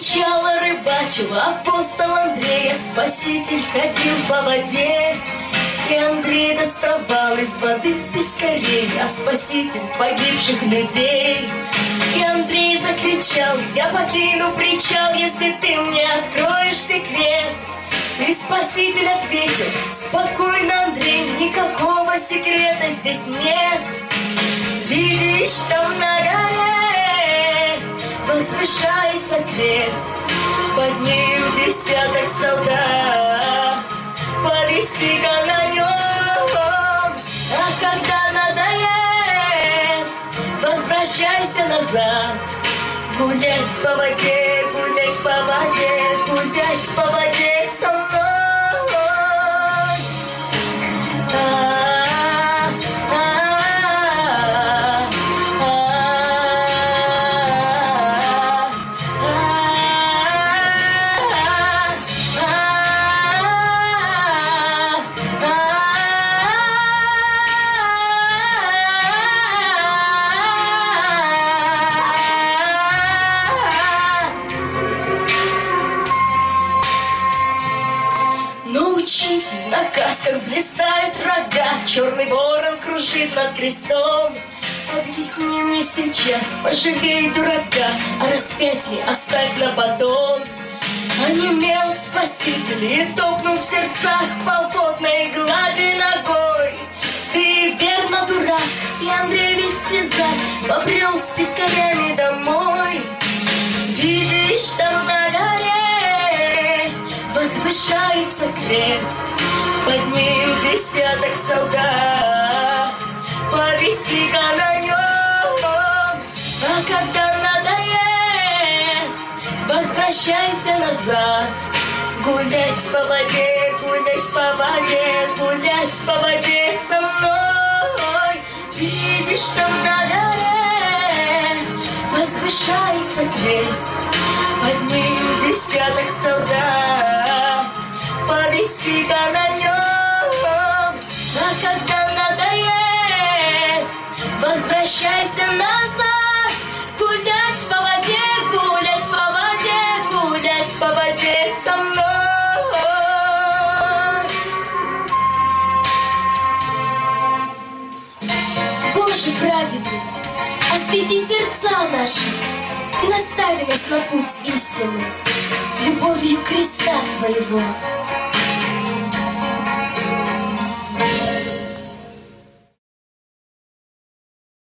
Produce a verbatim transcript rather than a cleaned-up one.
кричала, рыбачила апостол Андрея, спаситель ходил по воде. И Андрей доставал из воды пескарей, а спаситель погибших людей. И Андрей закричал: я покину причал, если ты мне откроешь секрет. И спаситель ответил: спокойно, Андрей, никакого секрета здесь нет. Видишь, там на горе возвышается крест, под ним десяток солдат, повиси-ка на нем. А когда надоест, возвращайся назад. Гулять по воде, гулять по воде, гулять по воде со мной. На касках блистают рога, черный ворон кружит над крестом. Объясни мне сейчас, пожалей дурака, а распятие оставь на потом. Онемел спаситель и топнул в сердцах по водной глади ногой. Ты верно дурак, и Андрей весь в слезах побрел с пескарями домой. Видишь, там на горе возвышается крест, под ним десяток солдат, повиси-ка на нем. А когда надоест, возвращайся назад. Гулять по воде, гулять по воде, гулять по воде со мной. Видишь, там на горе возвышается крест, под ним десяток солдат, повиси-ка на нем. А когда надоест, возвращайся назад. Гулять по воде, гулять по воде, гулять по воде со мной. Боже праведный, освети сердца наши и настави нас на путь истины любовью креста Твоего.